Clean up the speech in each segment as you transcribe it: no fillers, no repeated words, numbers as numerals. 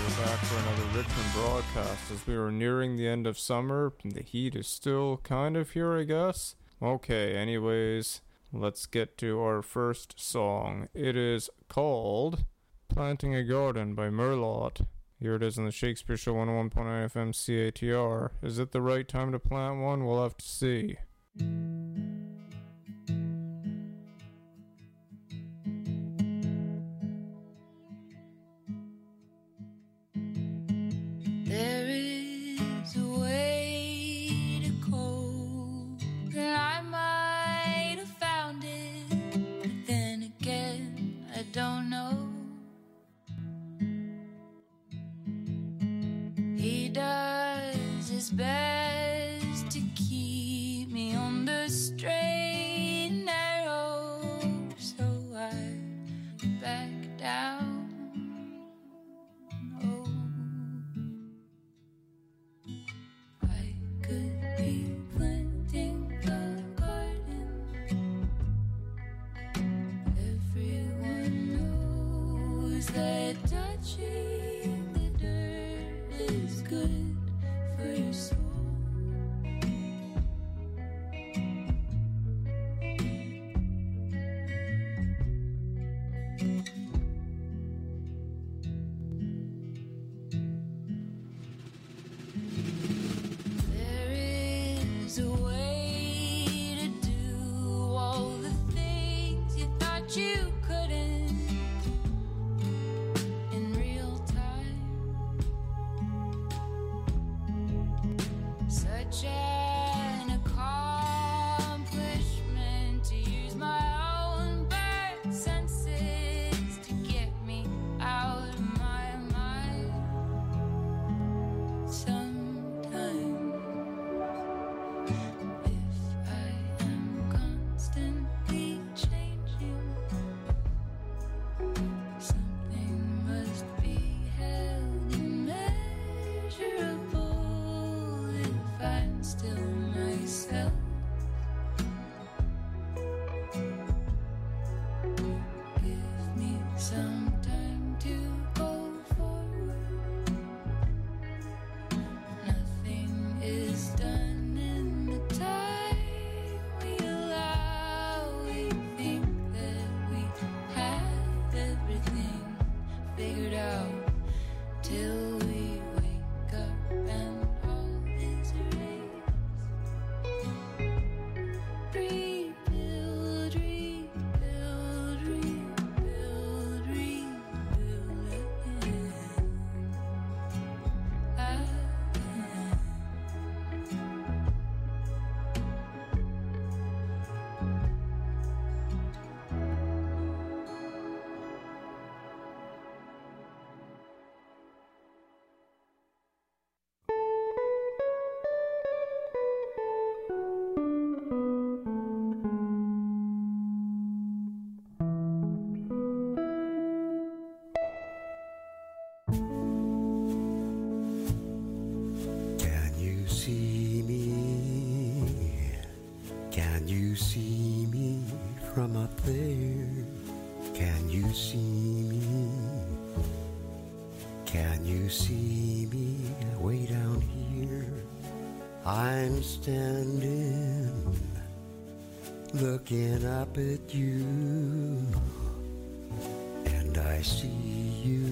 back for another Richmond broadcast. As we are nearing the end of summer, the heat is still kind of here, I guess. Okay, anyways, let's get to our first song. It is called Planting a Garden by Merlot. Here it is on the Shakespeare Show 101.9 FM CATR. Is it the right time to plant one? We'll have to see. There is a way to go, and I might have found it, but then again, I don't know. He does his best to keep me on the straight and narrow, so I back down. Could be planting a garden. Everyone knows that touching the dirt is good for your soul. A way to do all the things you thought you couldn't in real time. Such an accomplishment to use my own bad senses to get me out of my mind. Sometimes from up there, can you see me? Can you see me way down here? I'm standing, looking up at you, and I see you.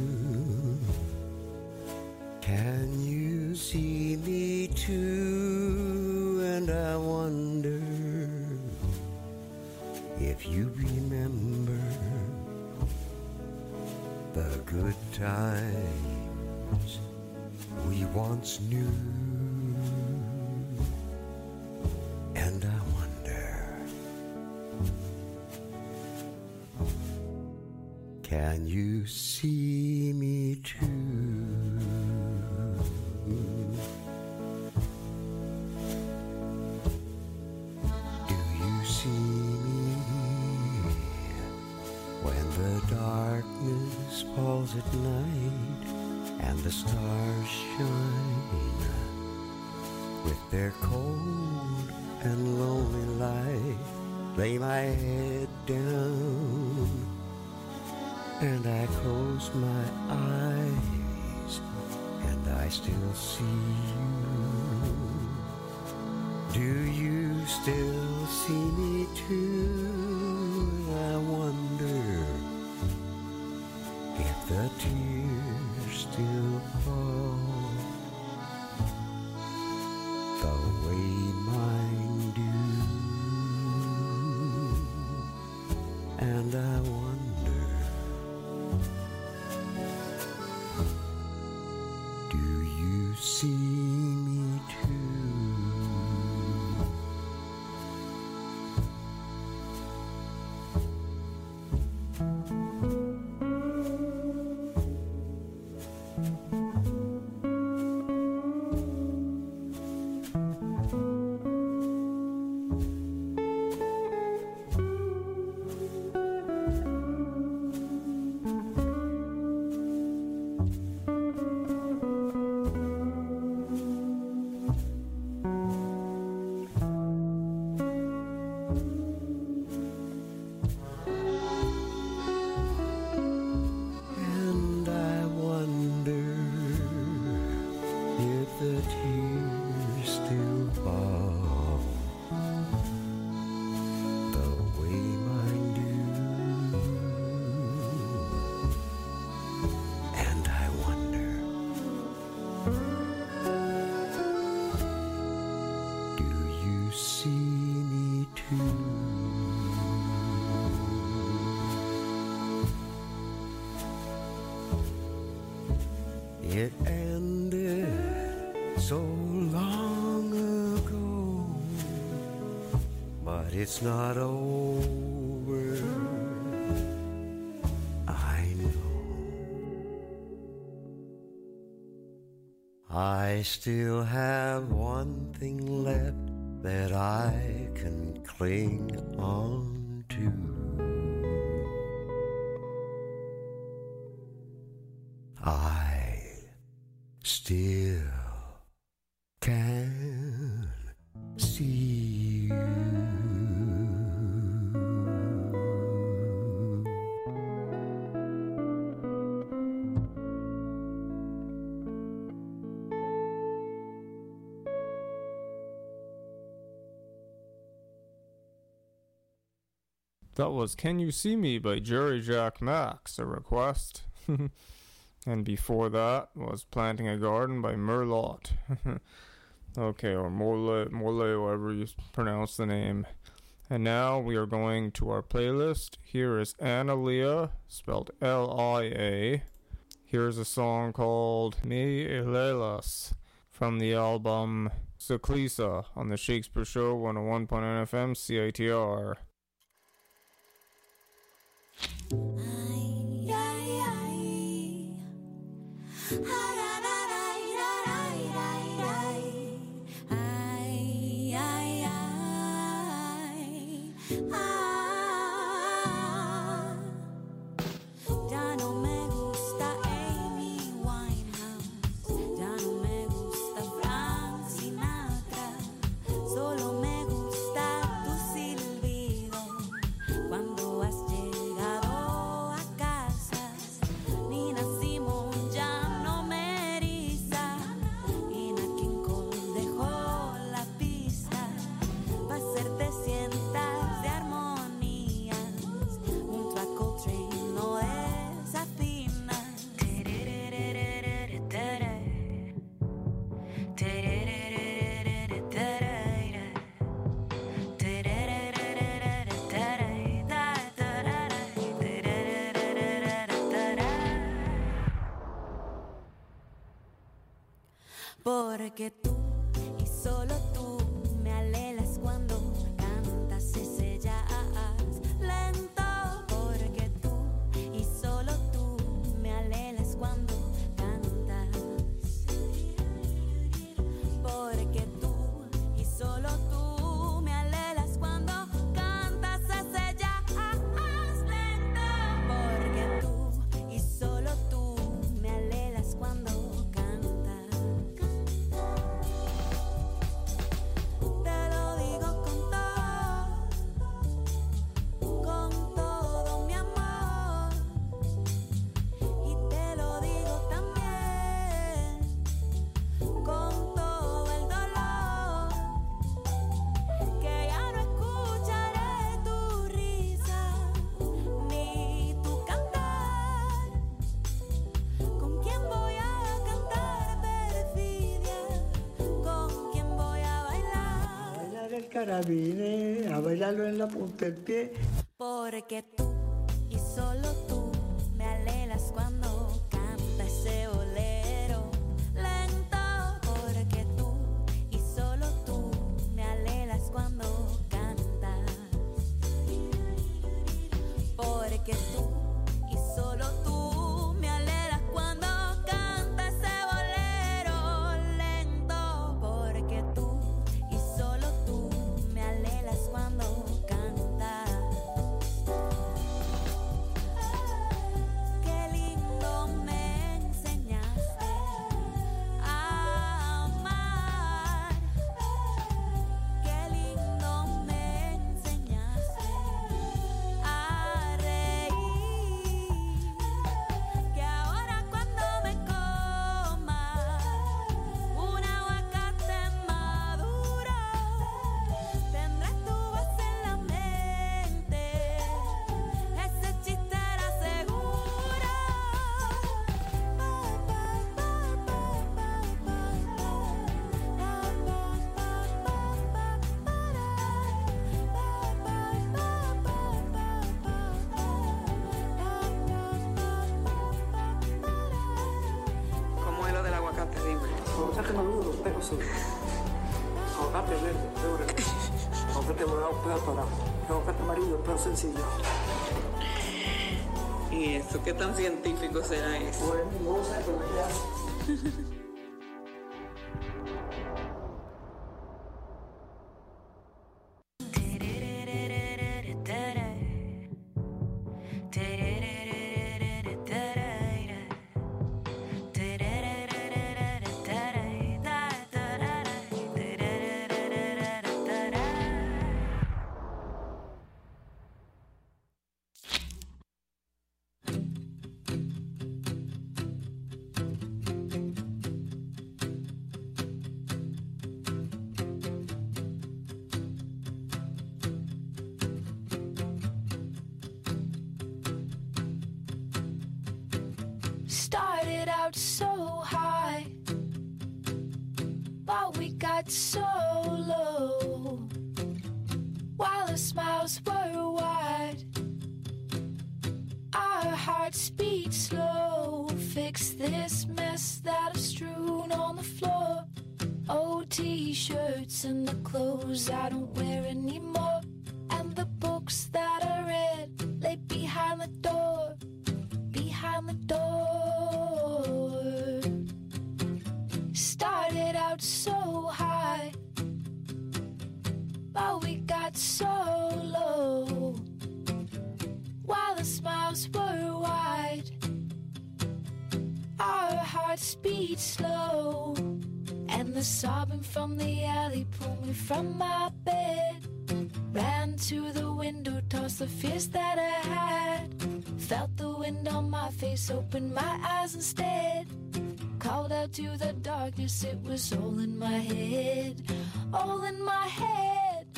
Can you see me too? And I wonder if you remember the good times we once knew. And I wonder, can you see me too? Darkness falls at night and the stars shine with their cold and lonely light. Lay my head down and I close my eyes I still see you. Do you still see me too? I wonder if the tears still fall the way mine do. And I wonder, do you see me too? It ended so long ago, but it's not over, I know. I still have one thing left that I can cling on to. I still can see you. That was Can You See Me by Jerry Jack Max, a request. And before that was Planting a Garden by Merlot. Okay, or Morlaix, however you pronounce the name. And now we are going to our playlist. Here is Analia, spelled L-I-A. Here's a song called Me Elelas from the album Cyclisa on the Shakespeare Show 101.9 FM CITR. Porque tú y solo tú me alelas cuando cantas ese jazz lento. Porque tú y solo tú me alelas cuando cantas. Porque tú y solo tú me alelas cuando cantas ese jazz lento. Porque tú y solo tú me alelas cuando cantas. cara vine a bailarlo en la punta del pie. Porque tú y solo tú me alelas cuando canta ese bolero lento. Porque tú y solo tú me alelas cuando cantas. Porque tú y solo tú me alelas cuando canta ese bolero lento. Porque tú y solo tú me alelas cuando cantas. Qué lindo me enseñaste a amar. Qué lindo me enseñaste a reír. Que ahora cuando me coma un aguacate maduro, tendré tu voz en la mente. Ese chiste era seguro. ¿Cómo es lo del aguacate? Dime. Aguacate maduro, pero sí. Aguacate verde, peor. Aguacate morado, peor dorado. Aguacate amarillo, peor sencillo. ¿Y eso qué tan científico será eso? Bueno, no sé, pero ya. Started out so high, but we got so low. While the smiles were wide, our hearts beat slow. Fix this mess that I've strewn on the floor. Old t-shirts and the clothes I don't wear anymore, and the books that I read lay behind the door. Behind the door. Started out so high, but we got so low. While the smiles were wide, our hearts beat slow, and the sobbing from the alley pulled me from my bed. Ran to the window, tossed the fears that I had. Felt the wind on my face, opened my eyes instead. Called out to the darkness, it was all in my head. All in my head.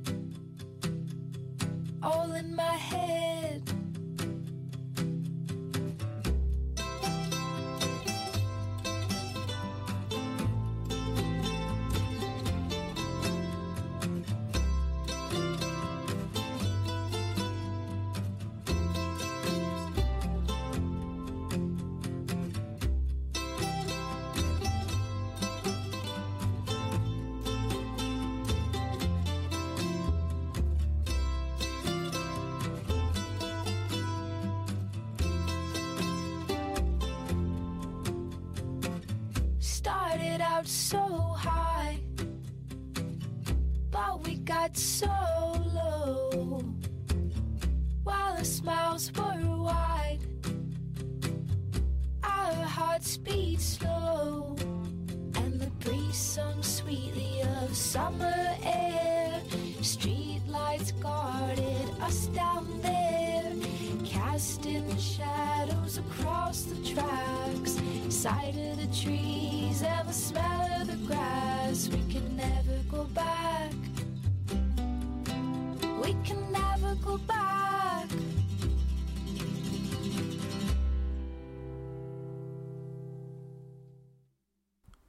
All in my head. Started out so high, but we got so low. While the smiles were wide, our hearts beat slow, and the breeze sung sweetly of summer air. Street lights guarded us down there, casting shadows across the tracks. Sight of the trees and the smell of the grass. We can never go back. We can never go back.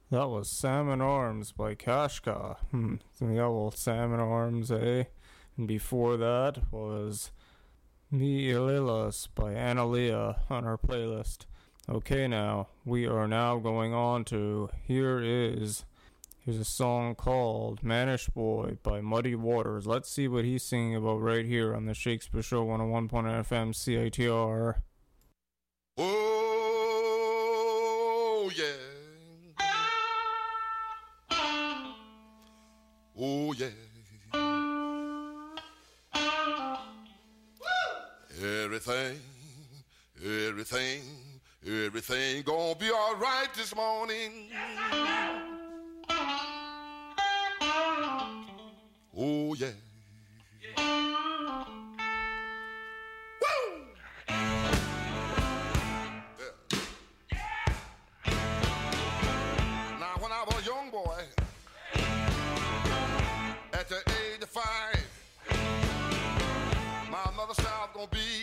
That was Salmon Arms by Kashka. The old Salmon Arms, eh? And before that was Mi Ililas by Analia on our playlist. Okay, now, we are now going on to here's a song called Manish Boy by Muddy Waters. Let's see what he's singing about right here on the Shakespeare Show 101.9 FM CITR. Oh, yeah. Oh, yeah. Everything gonna be all right this morning. Oh, yeah. Woo! Now, when I was a young boy, at the age of 5, my mother said I was gonna be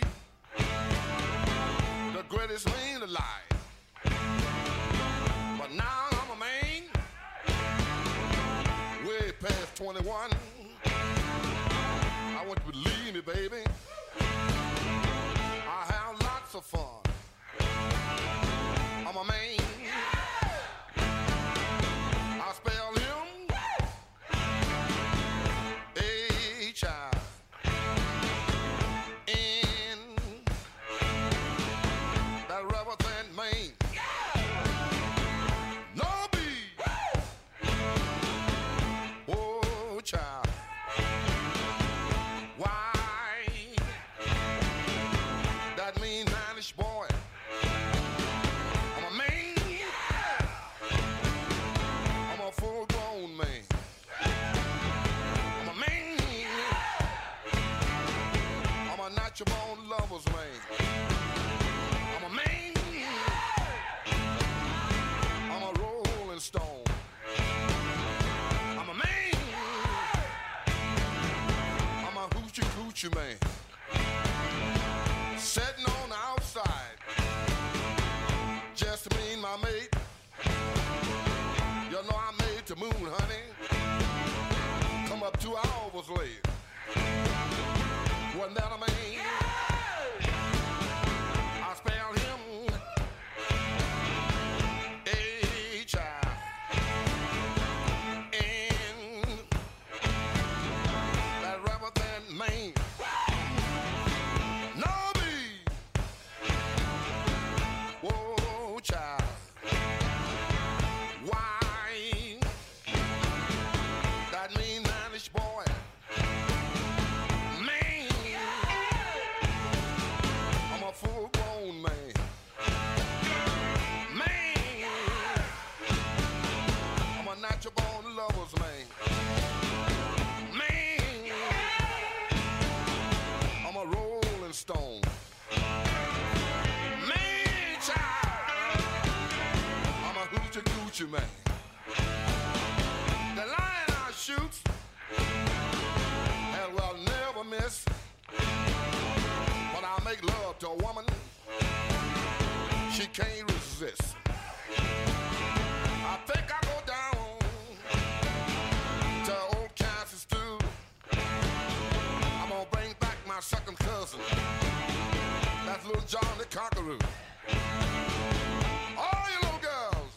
the greatest man alive. But now I'm a man, way past 21. I want you to believe me, baby. I have lots of fun. I'm a man. I spell him H-I-N. That rubber plant man. No B. Oh, child. Why? That mean manish boy. I'm a man. I'm a full-grown man. I'm a man. I'm a natural-born lover's man. I'm a man. I'm a rolling stone. I'm a man. I'm a hoochie-coochie man. Sitting on the outside, just me and my mate. You know I made the moon, honey. Come up 2 hours late. Wasn't that a man? I spelled him H-I-N. That rubber band man. No B. Whoa, child. Why? That mean manish boy. Man. I'm a full-grown man. Man. I'm a natural-born lover's man. Man. I'm a rolling stone. Man, child. I'm a hoochie-coochie man. The lion I shoot, and will never miss. When I make love to a woman, she can't resist. I think I go down to old Kansas stew. I'm gonna bring back my second cousin. That's little John the Conqueror. All you little girls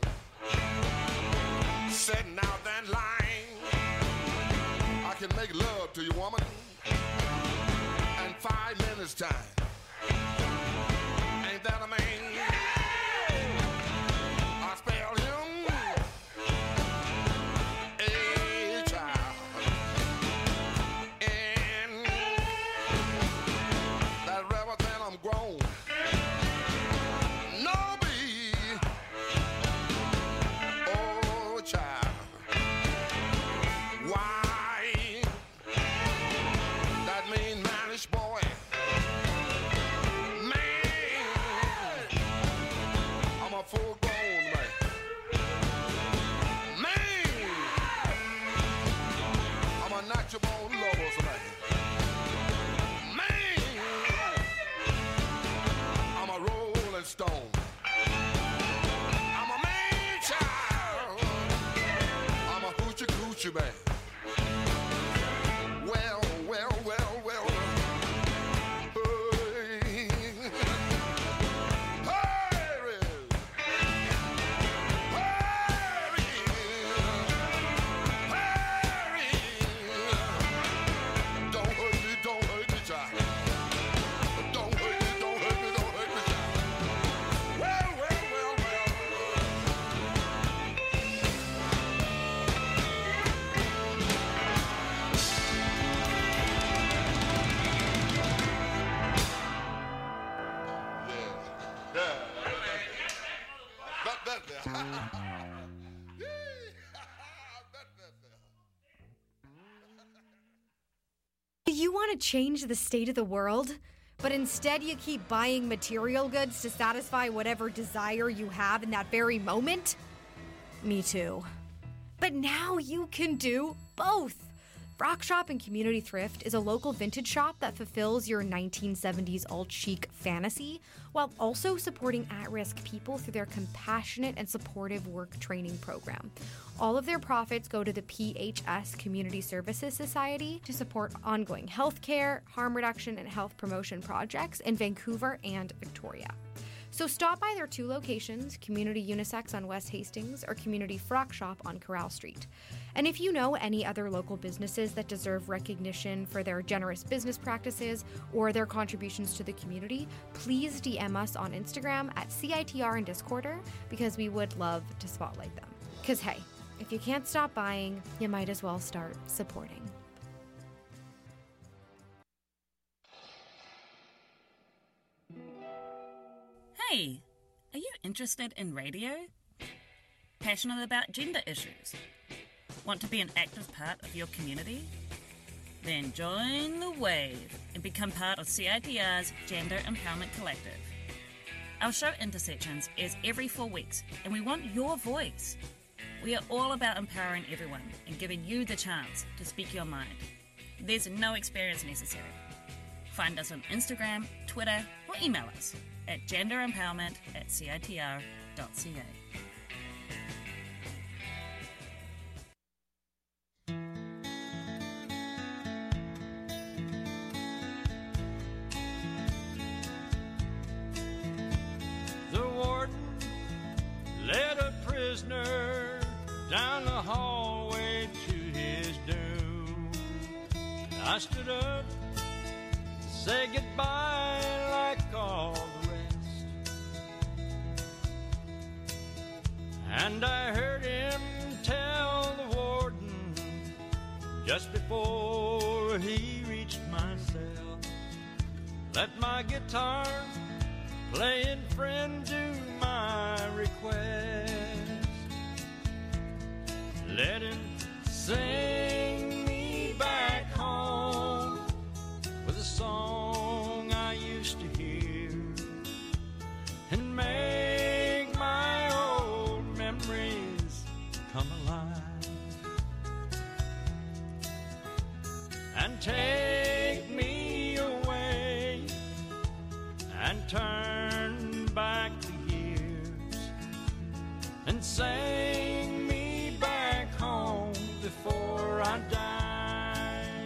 sitting out that line. I can make love to you, woman, in 5 minutes time. Ain't that a man? too bad. Well, well, well, well. You want to change the state of the world, but instead you keep buying material goods to satisfy whatever desire you have in that very moment? Me too. But now you can do both. Rock Shop and Community Thrift is a local vintage shop that fulfills your 1970s alt-chic fantasy while also supporting at-risk people through their compassionate and supportive work training program. All of their profits go to the PHS Community Services Society to support ongoing healthcare, harm reduction, and health promotion projects in Vancouver and Victoria. So stop by their 2 locations, Community Unisex on West Hastings or Community Frock Shop on Corral Street. And if you know any other local businesses that deserve recognition for their generous business practices or their contributions to the community, please DM us on Instagram at CITR and Discorder because we would love to spotlight them. Because hey, if you can't stop buying, you might as well start supporting. Hey, are you interested in radio? Passionate about gender issues? Want to be an active part of your community? Then join the wave and become part of CITR's Gender Empowerment Collective. Our show Intersections airs every 4 weeks and we want your voice. We are all about empowering everyone and giving you the chance to speak your mind. There's no experience necessary. Find us on Instagram, Twitter, or email us at genderempowerment@citr.ca. The warden led a prisoner down the hallway to his doom. I stood up to say goodbye like all the rest, and I heard him tell the warden just before he reached my cell, let my guitar playing friend do my request. Let him sing me back home with a song I used to hear and make my old memories come alive and take me away and turn back the years and sing me back home before I die.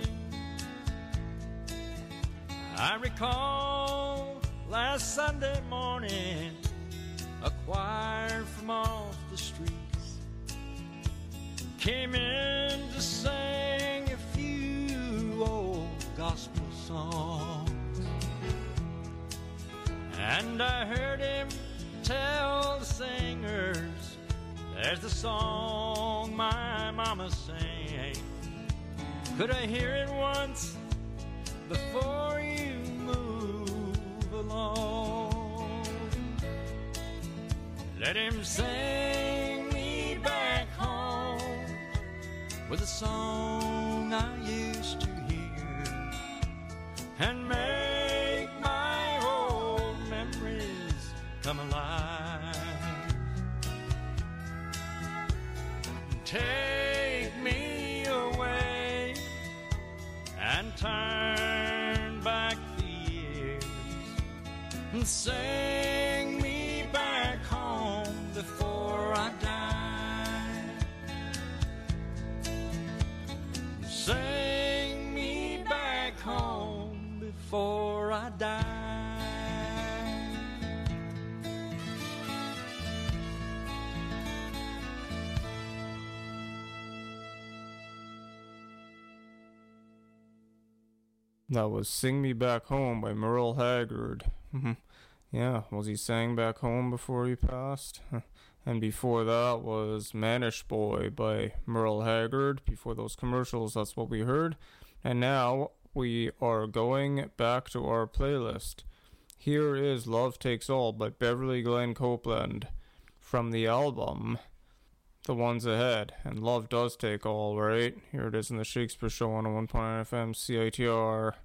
I recall last Sunday morning, a choir from off the streets came in to sing a few old gospel songs. And I heard him tell the singers, there's the song my mama sang. Could I hear it once before you move along? Let him sing me back home with a song I used to hear and make my old memories come alive. Take me away and turn back the years and sing me back home before I die. That was Sing Me Back Home by Merle Haggard. Yeah, was he sang back home before he passed? And before that was Manish Boy by Merle Haggard. Before those commercials, that's what we heard. And now we are going back to our playlist. Here is Love Takes All by Beverly Glenn Copeland from the album The Ones Ahead. And love does take all, right? Here it is in the Shakespeare Show on 1.9 FM CITR.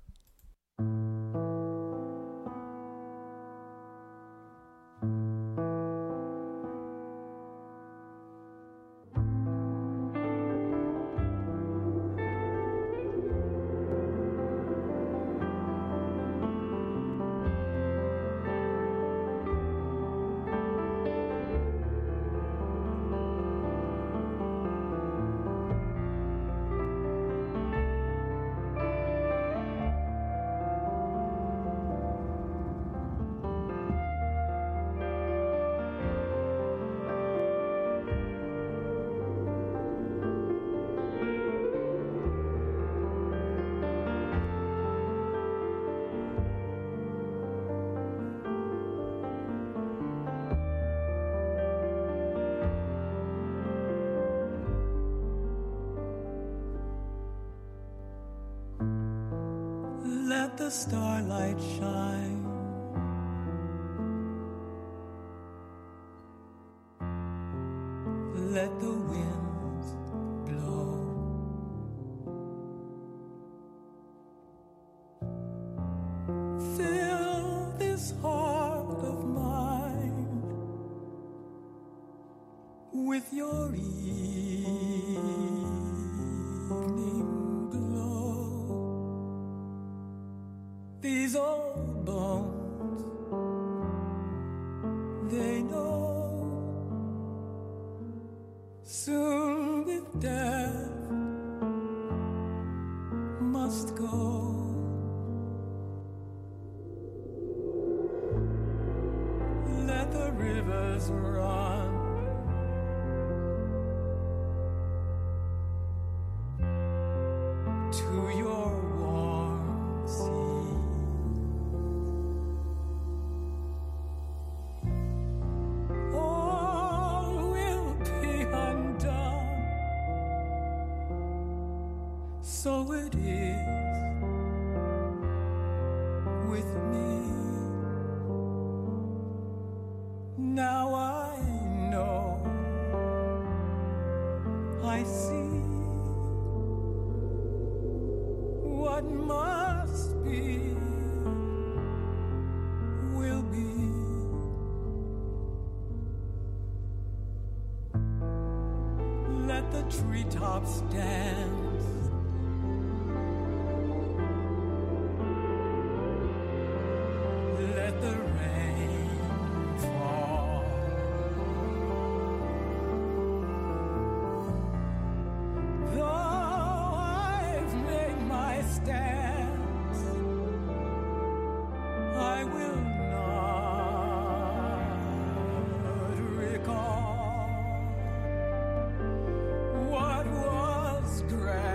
Let the starlight shine. Let the winds blow. Fill this heart of mine with your evening glow. These old bones, they know soon with death must go. Let the rivers run. To your warm sea. All will be undone. So it is with me. Now I know, I see what must be will be. Let the treetops dance. Let the rain fall. Though I've made my stance, I will not recall what was grand.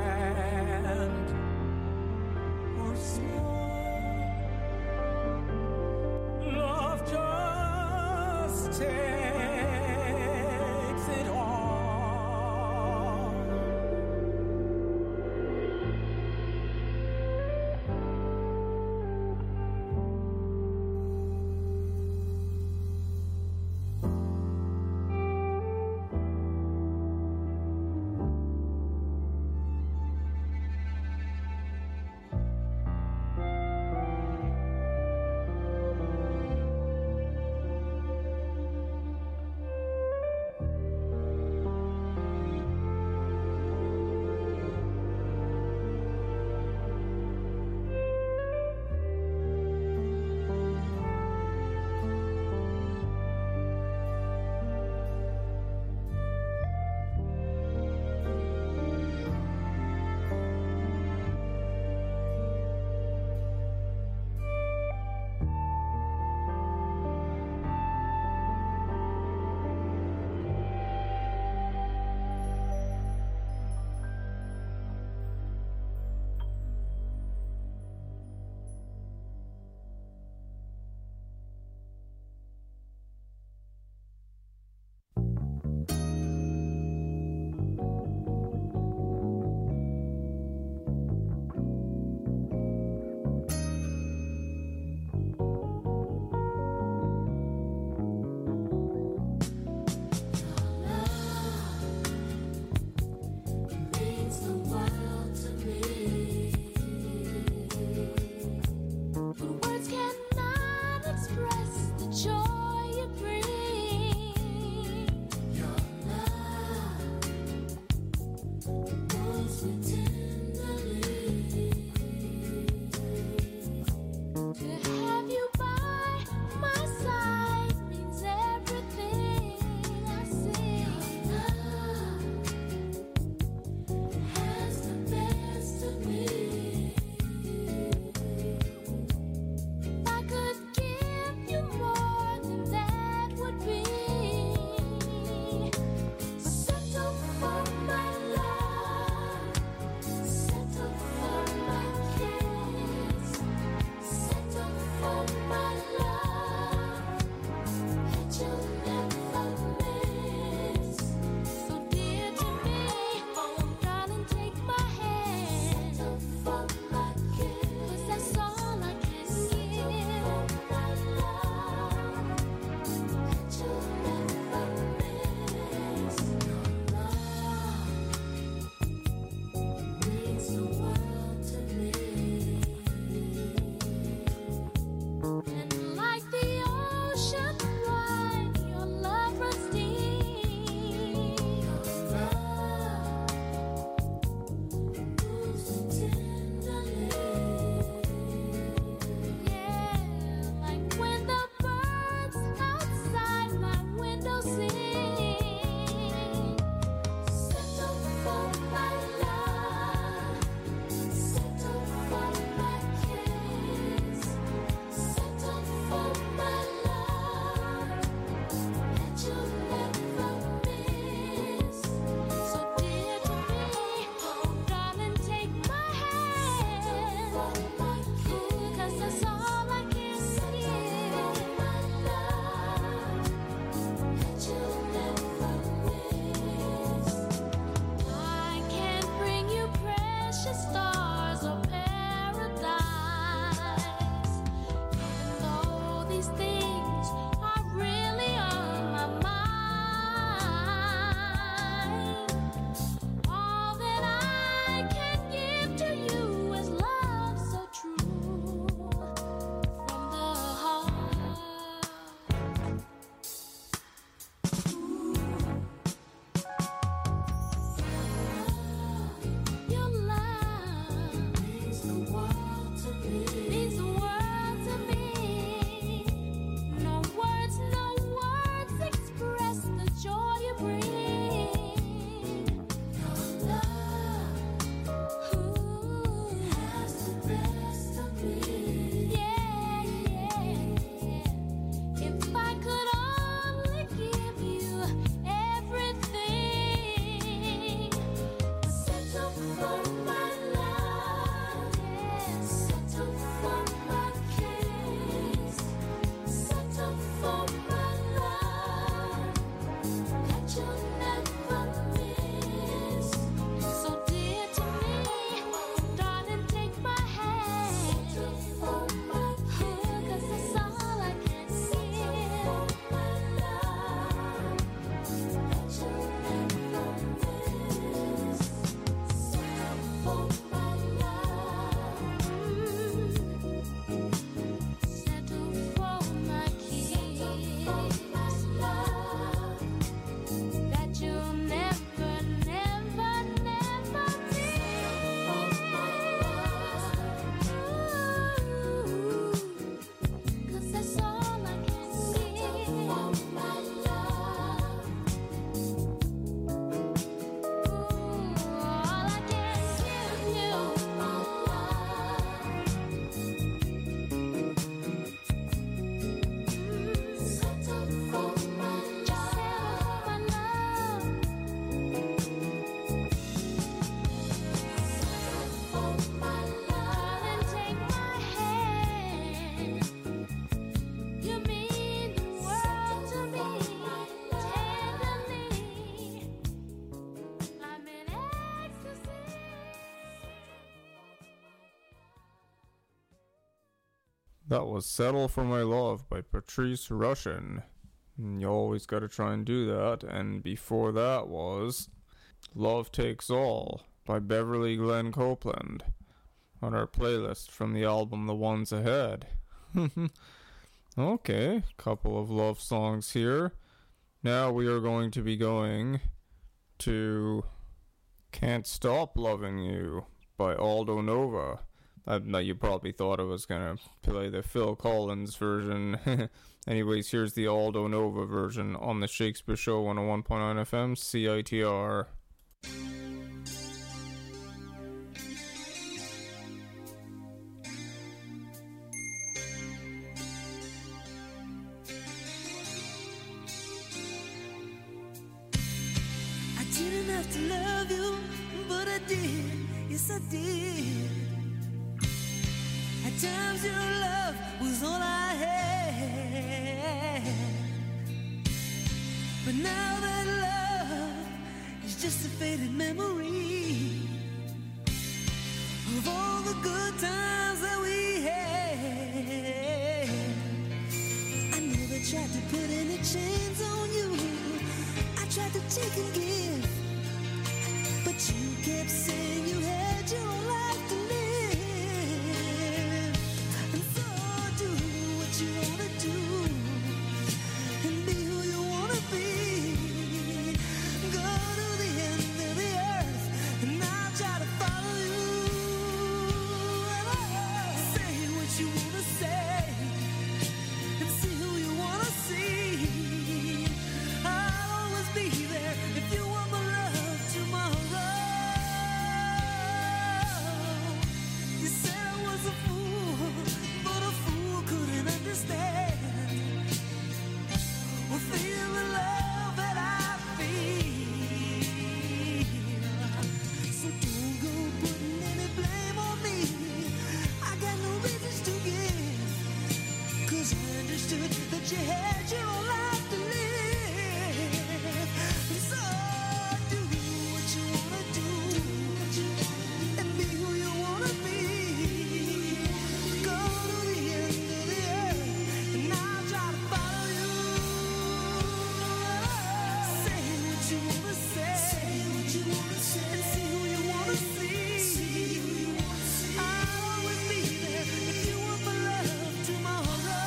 That was Settle for My Love by Patrice Rushen. You always gotta try and do that. And before that was Love Takes All by Beverly Glenn Copeland on our playlist from the album The Ones Ahead. Okay, couple of love songs here. Now we are going to be going to Can't Stop Loving You by Aldo Nova. Now you probably thought I was going to play the Phil Collins version. Anyways, here's the Aldo Nova version on the Shakespeare Show 101.9 FM CITR. I didn't have to love you, but I did, yes I did. At times your love was all I had, but now that love is just a faded memory of all the good times that we had. I never tried to put any chains on you, I tried to take and give, but you kept saying you had your own life to live. And so do what you wanna do and be who you wanna be. Go to the end of the earth and I'll try to follow you. And say what you wanna say and see who you wanna see. I'll always be there if you want my love tomorrow. You said I was a fool, but a fool couldn't understand or feel the love that I feel. So don't go putting any blame on me, I got no reasons to give, 'cause I understood that you had your own life to live. And so do what you wanna do and be who you wanna be. Go to the end of the earth and I'll try to follow you. Say what you wanna say and see who you wanna see. I'll always be there if you want my love tomorrow.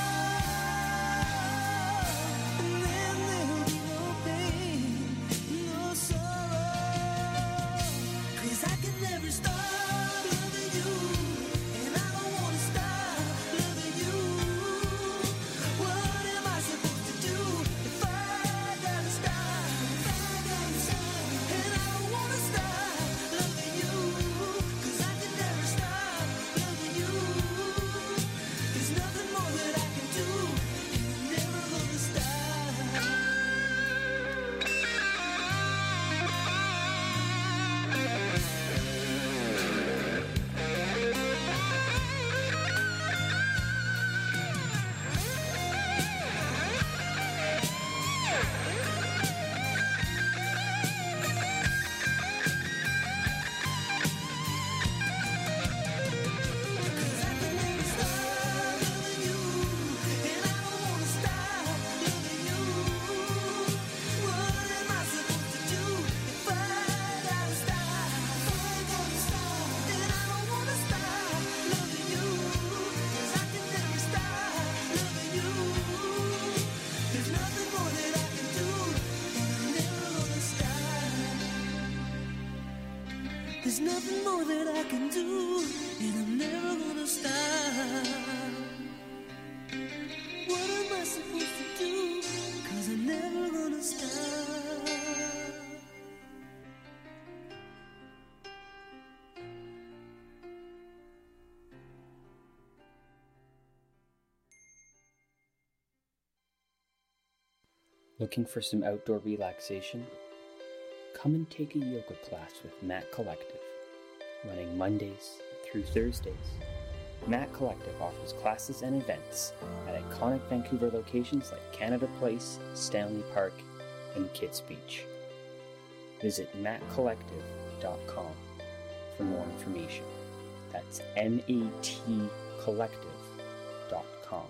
And then there'll be no pain, no sorrow, 'cause I can never stop loving you, and I don't wanna stop loving you. What am I supposed to do if I gotta stop? And I don't wanna stop loving you, 'cause I can never stop loving you. There's nothing more that I can do, and I'm never gonna stop. There's nothing more that I can do, and I'm never gonna stop. What am I supposed to do? 'Cause I'm never gonna stop. Looking for some outdoor relaxation? Come and take a yoga class with Mat Collective, running Mondays through Thursdays. Mat Collective offers classes and events at iconic Vancouver locations like Canada Place, Stanley Park, and Kits Beach. Visit matcollective.com for more information. That's matcollective.com. gmail.com.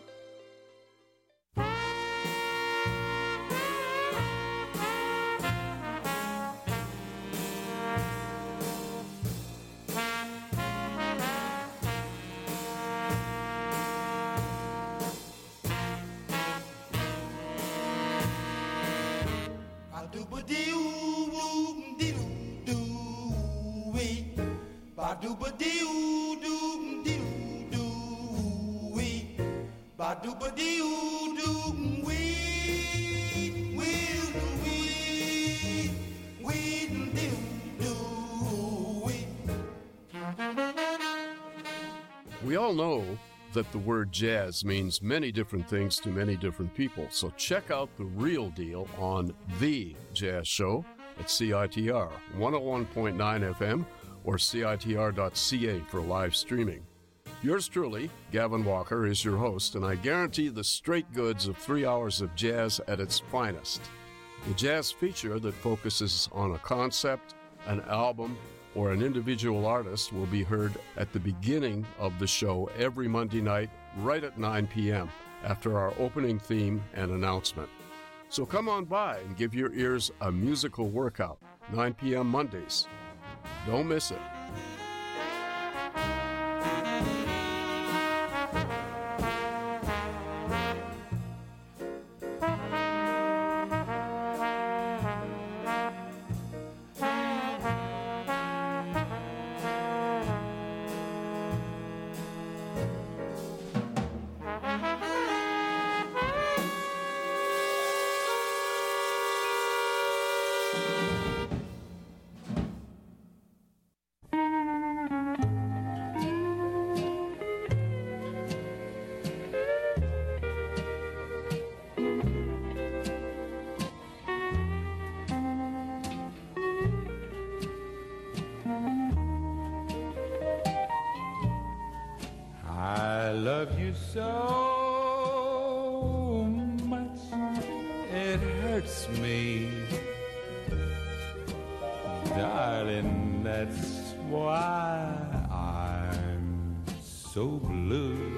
We all know that the word jazz means many different things to many different people, so check out The Real Deal on The Jazz Show at CITR 101.9 FM or CITR.ca for live streaming. Yours truly, Gavin Walker, is your host, and I guarantee the straight goods of 3 hours of jazz at its finest. The jazz feature that focuses on a concept, an album, or an individual artist will be heard at the beginning of the show every Monday night, right at 9 p.m., after our opening theme and announcement. So come on by and give your ears a musical workout, 9 p.m. Mondays. Don't miss it. I love you so much, it hurts me. Darling, that's why I'm so blue.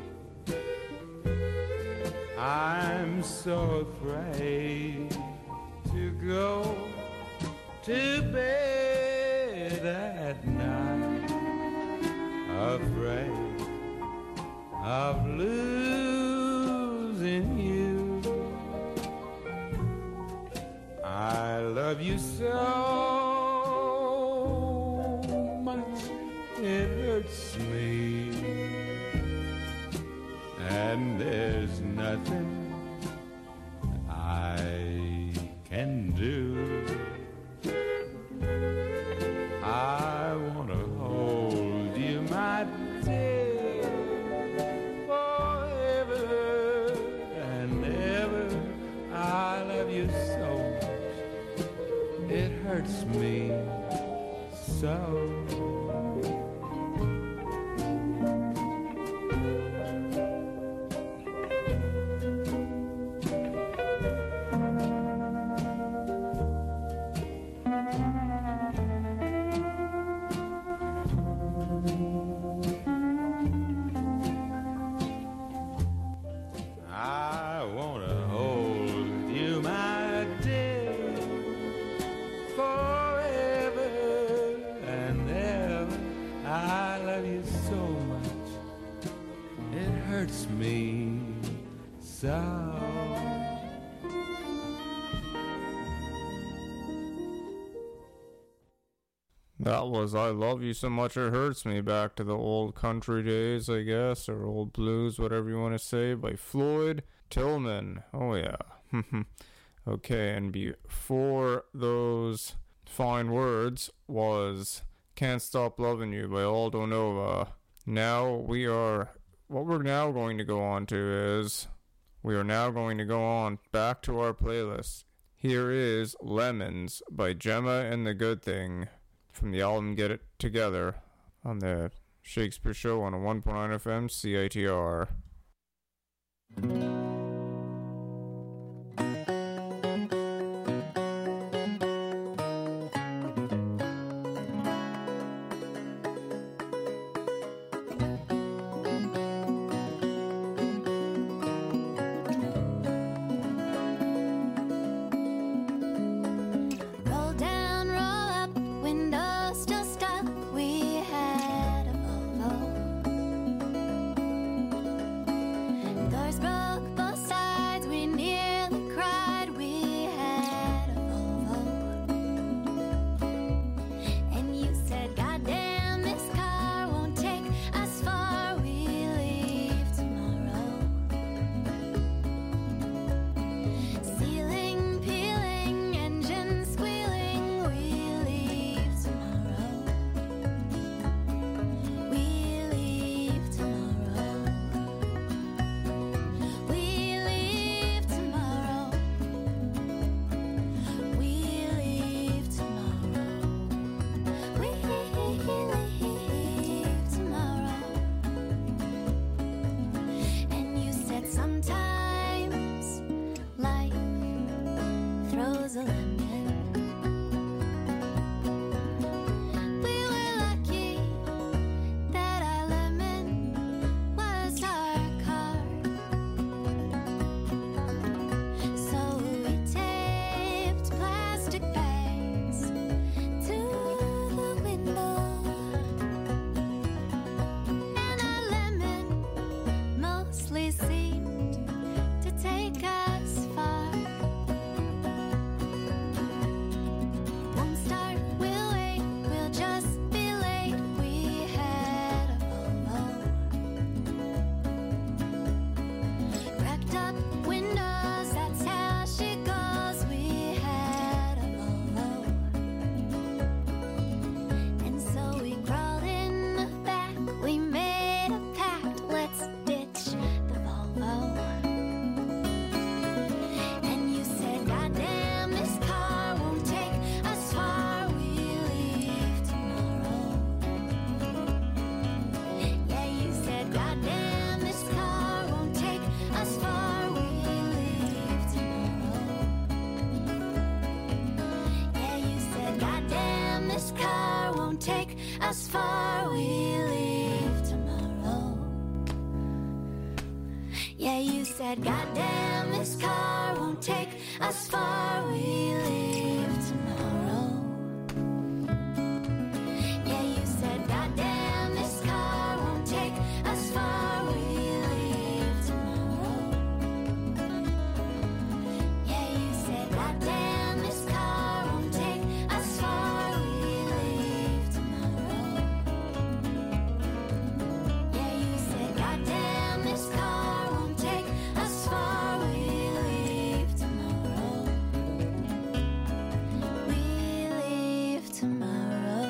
I'm so afraid to go to bed at night, afraid of losing you. I love you so much, it hurts me, and there's nothing I can do. I want to hold you, my dear, forever and ever. I love you so much, it hurts me so. I wanna hold you, my dear, forever and ever. I love you so much, it hurts me so. That was I Love You So Much It Hurts Me, back to the old country days, I guess, or old blues, whatever you want to say, by Floyd Tillman. Oh, yeah. Okay, and before those fine words was Can't Stop Loving You by Aldo Nova. Now what we're now going to go on to is, we are now going to go on back to our playlist. Here is Lemons by Gemma and the Good Thing, from the album Get It Together, on the Shakespeare Show on a 1.9 FM CITR. won't take us far. We leave tomorrow. Yeah, you said, goddamn, this car won't take us far. We leave tomorrow. Yeah, you said, goddamn, this car won't take us far. We leave tomorrow. Yeah, you said, goddamn, this car won't take us far. We leave tomorrow. Yeah, you said, goddamn, this car won't take us far. We leave tomorrow. We leave tomorrow.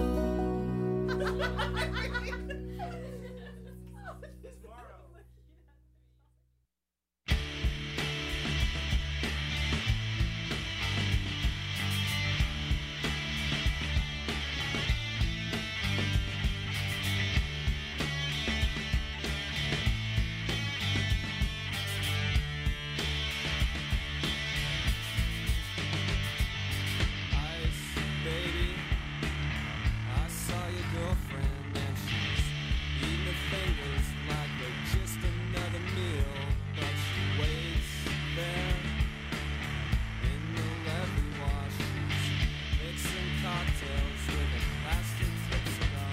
Ice, baby, I saw your girlfriend and she's eating her fingers like they're just another meal. But she waits there in the levee while she's mixing cocktails with a plastic tip cigar.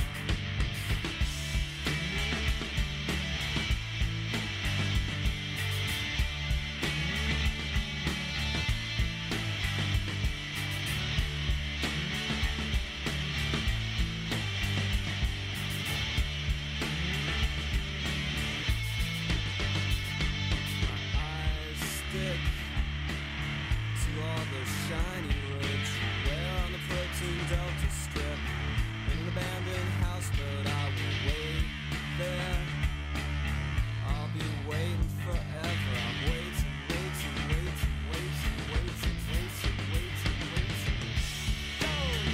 Eyes stick to all those shiny roads you wear on the protein delta strip in an abandoned house, but I will wait there. I'll be waiting forever. I'm waiting, waiting, waiting, waiting, waiting, waiting, waiting, waiting. Go!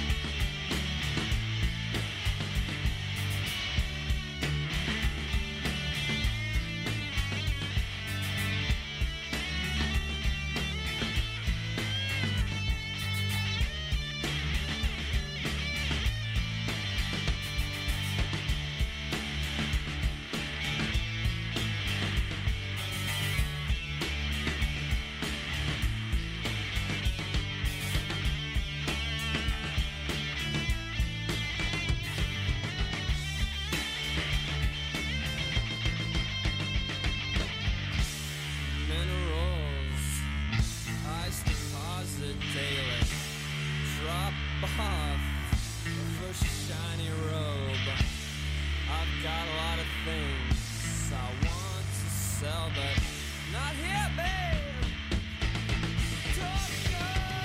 Minerals, ice deposit daily. Drop off the first shiny robe. I've got a lot of things I want to sell, but not here, babe. Don't go.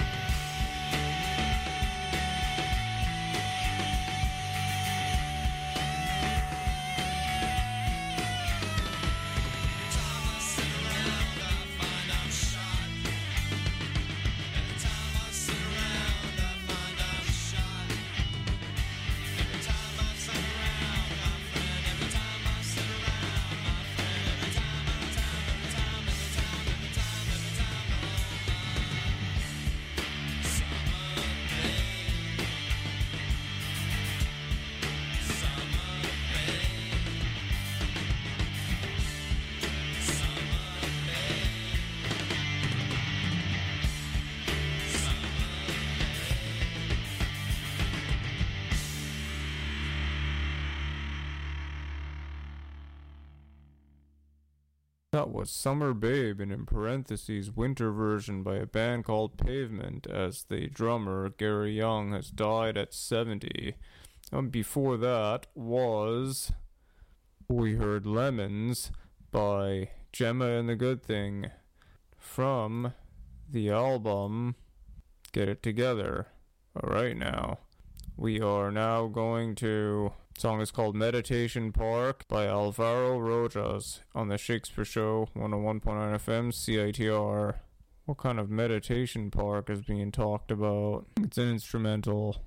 That was Summer Babe, and in parentheses, winter version by a band called Pavement, as the drummer, Gary Young, has died at 70. Before that we heard Lemons by Gemma and the Good Thing from the album Get It Together. Alright now, we are now going to... The song is called Meditation Park by Alvaro Rojas on the Shakespeare Show, 101.9 FM, CITR. What kind of meditation park is being talked about? It's an instrumental.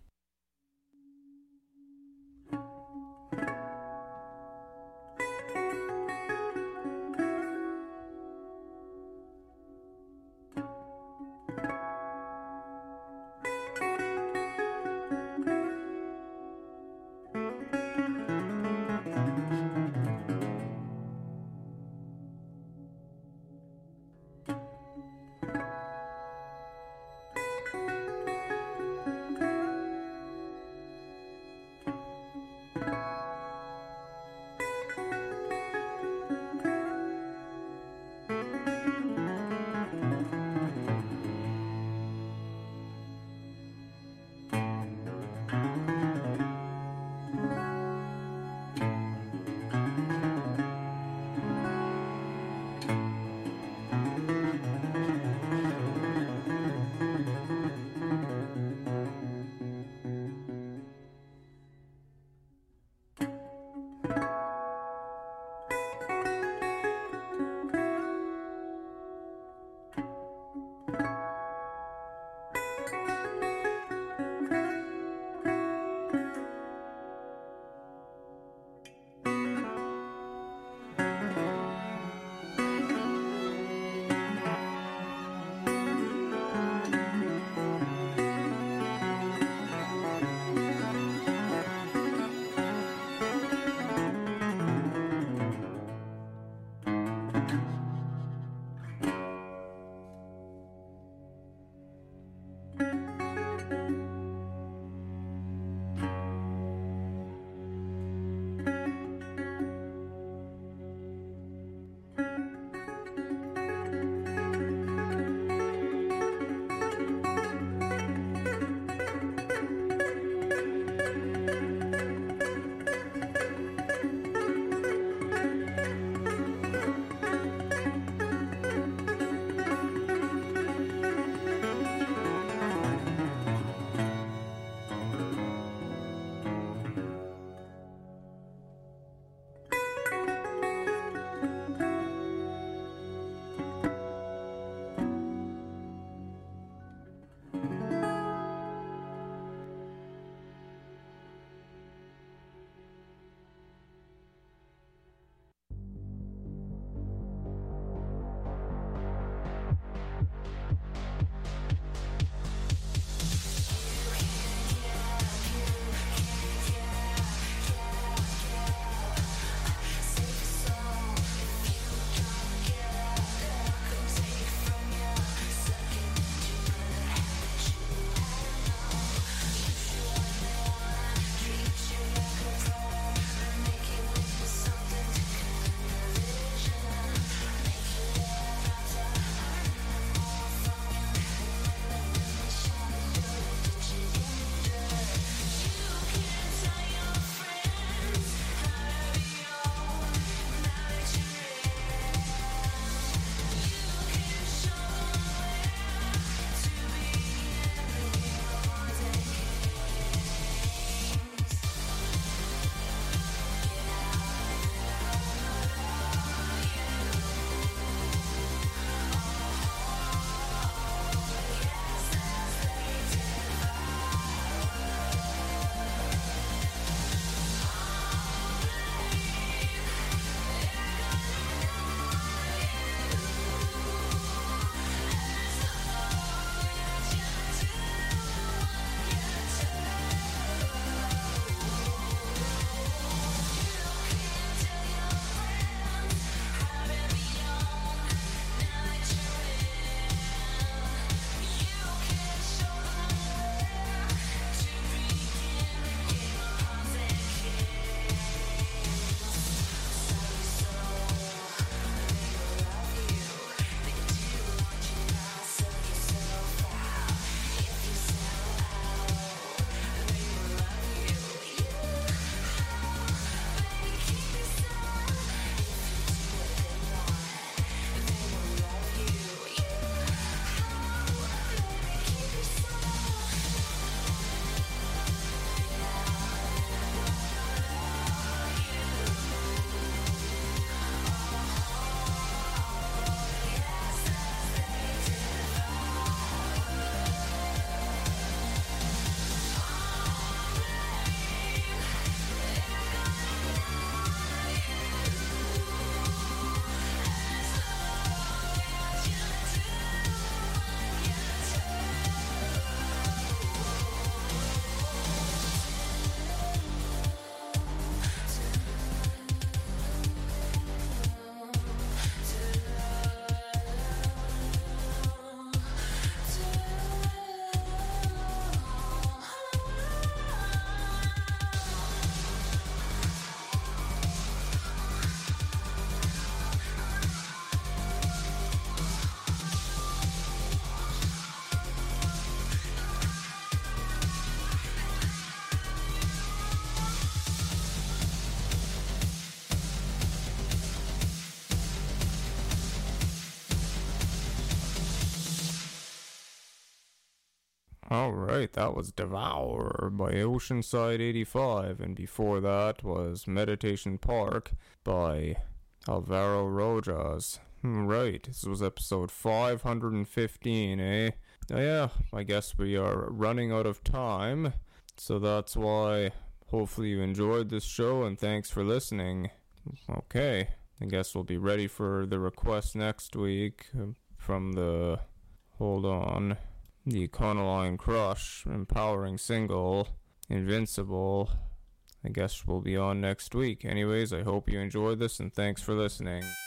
Alright, that was Devour by Oceanside 85, and before that was Meditation Park by Alvaro Rojas. Right, this was episode 515, eh? Yeah, I guess we are running out of time, so that's why hopefully you enjoyed this show, and thanks for listening. Okay, I guess we'll be ready for the request next week from the... Hold on. The Econoline Crush empowering single, Invincible. I guess we'll be on next week. Anyways, I hope you enjoyed this, and thanks for listening.